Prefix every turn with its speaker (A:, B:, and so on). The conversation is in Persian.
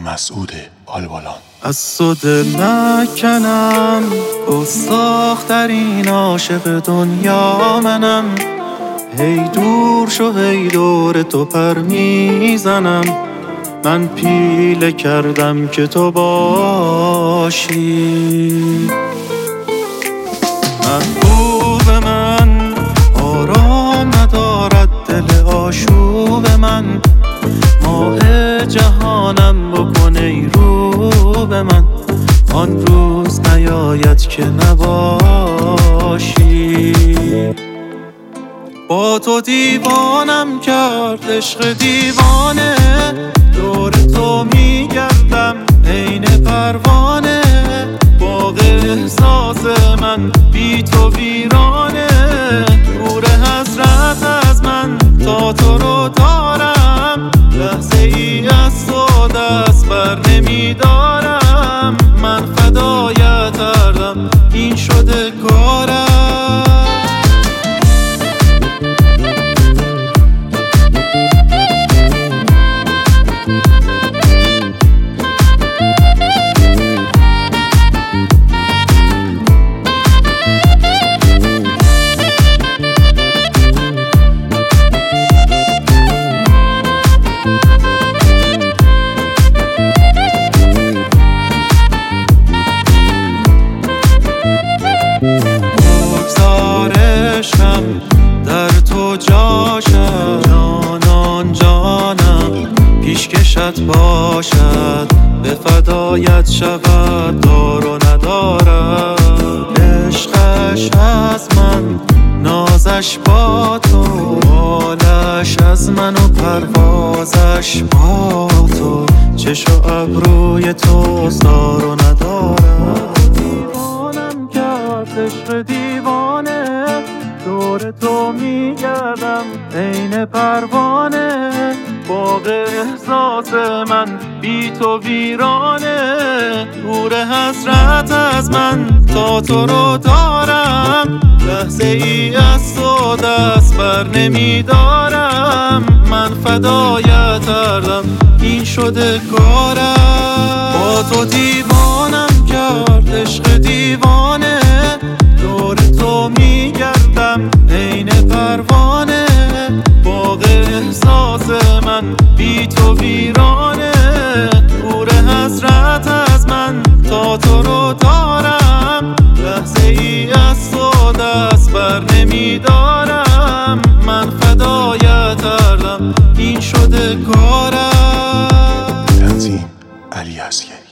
A: مسعود آلبالان.
B: از تو دل نکنم، گستاخ‌ترین عاشق دنیا منم. هی دور شو هی دور تو پر میزنم. من پیله کردم که تو باشی. محبوب من آرام ندارد دل آشوب من. ماه جهانم بکن ای رو به من. آن روز نیاید که نباشی. با تو دیوانم کرد عشق دیوانه. دور تو میگردم عین پروانه. باغ احساس من بی تو ویرانه. نور حضرت از من تا تو رو دارم. لحظه ای از تو دست بر نمیدارم. من فدایت کردم این شده کارم. بگذارشم در تو جاشم. جانان جانم پیشکشت باشد. به فدایت شود دار و ندارم. عشقش از من نازش با تو. حالش از من و پروازش با تو. چش و ابروی تو دار و ندارم. دیوانم کرد عشق دیوانه. دور تو میگردم عین پروانه. باغ احساس من بی تو ویرانه. نور حضرت از من تا تو رو دارم. لحظه ای از تو دست بر نمیدارم. من فدایت کردم این شده کارم. با تو دیوانم کرد عشق دیوانه. دور تو میگردم عین پروانه. باغ احساس من بی تو ویرانه. نور حضرت از من تا تو رو دارم. لحظه ای از تو دست بر نمیدارم. من فدایت کردم این شده کارم.
A: تنظیم علی عسکری.